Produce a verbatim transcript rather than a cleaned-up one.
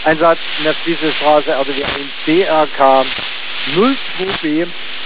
Einsatz in der Friesisstraße, also wir haben D R K null zwei B